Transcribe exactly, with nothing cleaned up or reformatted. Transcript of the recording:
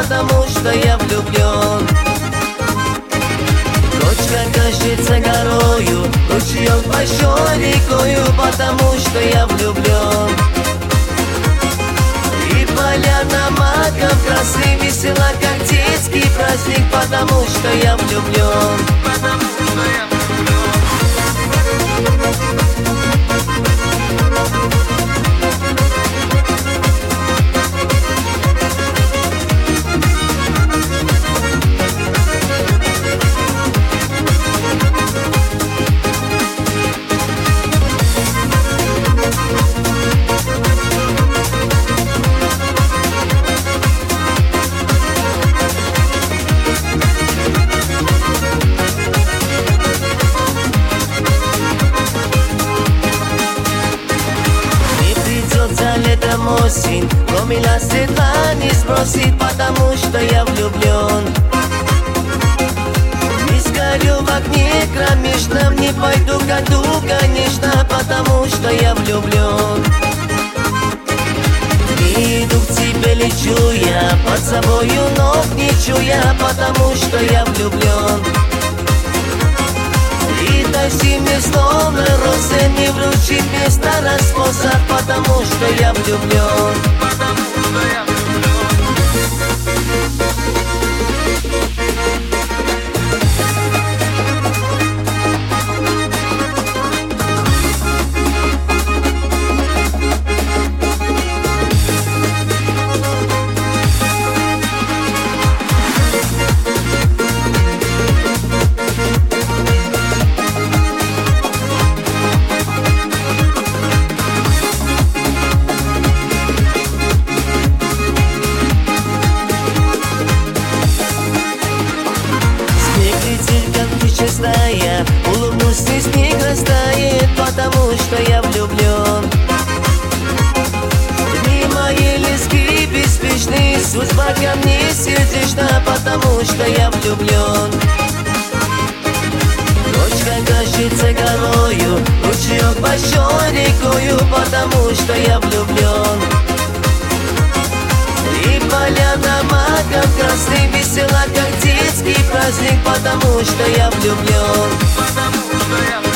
потому что я влюблен. Точка кажется горою, ручеек большой рекою, потому что я влюблен. И поляна маков красы весела, как детский праздник, потому что я влюблен. Потому что я влюблен. Летом осень, но меня с седла не сбросит, потому что я влюблен. Не сгорю в огне кромешном, не пойду к аду, конечно, потому что я влюблен. Иду к тебе, лечу я, под собою ног не чуя, потому что я влюблен. И дожди мне словно розы не вручит место распоса, потому что я влюблен. Потому что я влюблен. Чистая, улыбнусь, и снег растает, потому что я влюблен. Дни мои лески беспечны, судьба ко мне сердечна, потому что я влюблен. Ночка кажется горою, ручеек большой рекою, потому что я влюблен. И поляна маков красный весела, как детский праздник, потому что я влюблен. Потому что я влюблен.